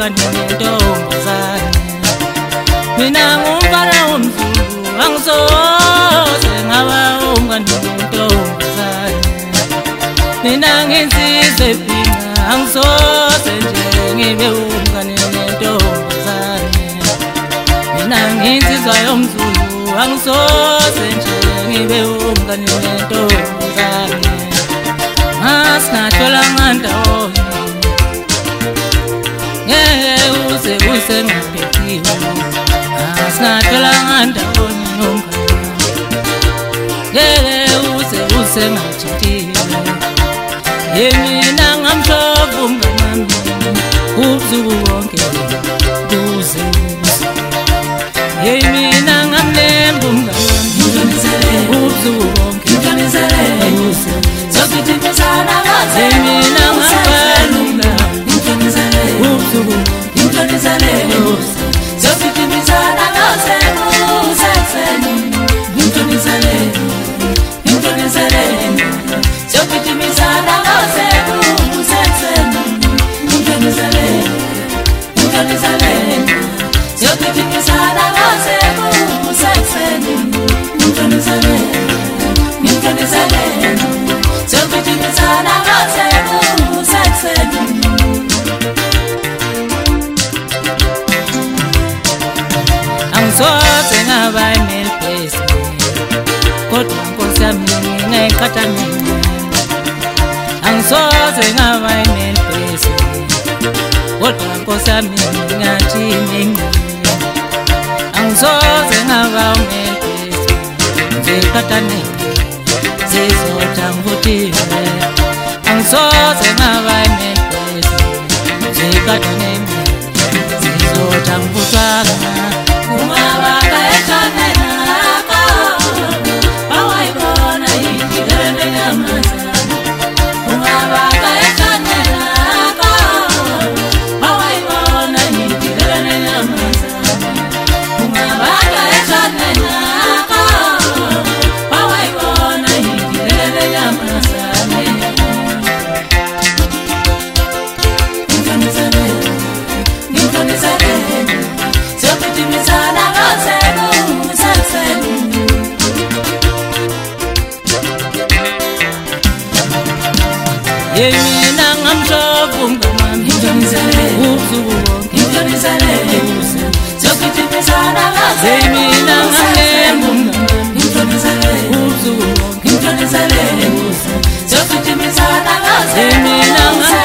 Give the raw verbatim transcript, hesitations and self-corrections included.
umngane nentombazane. Mina ngumfana womZulu angisoze ngaba umngane nentombazane. Mina nginsizwa ebhinqa angisoze nje ngibe umngane nentombazane. Mina nginsizwa yomZulu angisoze nje ngibe umngane nentombazane. Masingatholanga ndawonye ngeke uze usengaphethiwe. Masingatholanga ndawonye nomngane ngeke uze usengajithiwe. Yemina ngamshova umngane wami ubusuku bonke kuze kuze. Yemina ngamlemba umngane wami ubusuku bonke kuze. Sokuthimezana kaze mina ngafela umngane ubusuku bonke kuze. Sokuthimezana kaze kuseseni ngintshonizane ngintshonizane. Sokuthimezana kaze kuseseni ngintshonizane ngintshonizane. Sokuthimezana kaze kuseseni ngintshonizane ngintshonizane. Sokuthimezana kaze kuseseni. Angisoze ngaba nelibhesi kodwa Nkosi yami ngingayikhathamela. Angisoze ngaba nelibhesi kodwa Nkosi yami ngingathi ngingene. Angisoze ngaba nelibhesi ngikhathamela zizotha ngivuthiwe. Angisoze ngaba nelibhesi ngikhathamela zizotha ngivuthwa. Ungabaka ekhanda lakho bawayibona yindlela yamazana. Ungabaka ekhanda lakho bawayibona yindlela yamazana. Ungabaka ekhanda lakho bawayibona yindlela yamazana. Ngintshonizane ngintshonizane. Sokuthimezana kaze kuseseni. Yemina ngamshova umngane wami ubusuku bonke kuze. Sokuthimezana kaze mina ngamlemba umngane wami ubusuku bonke kuze. Sokuthimezana kaze mina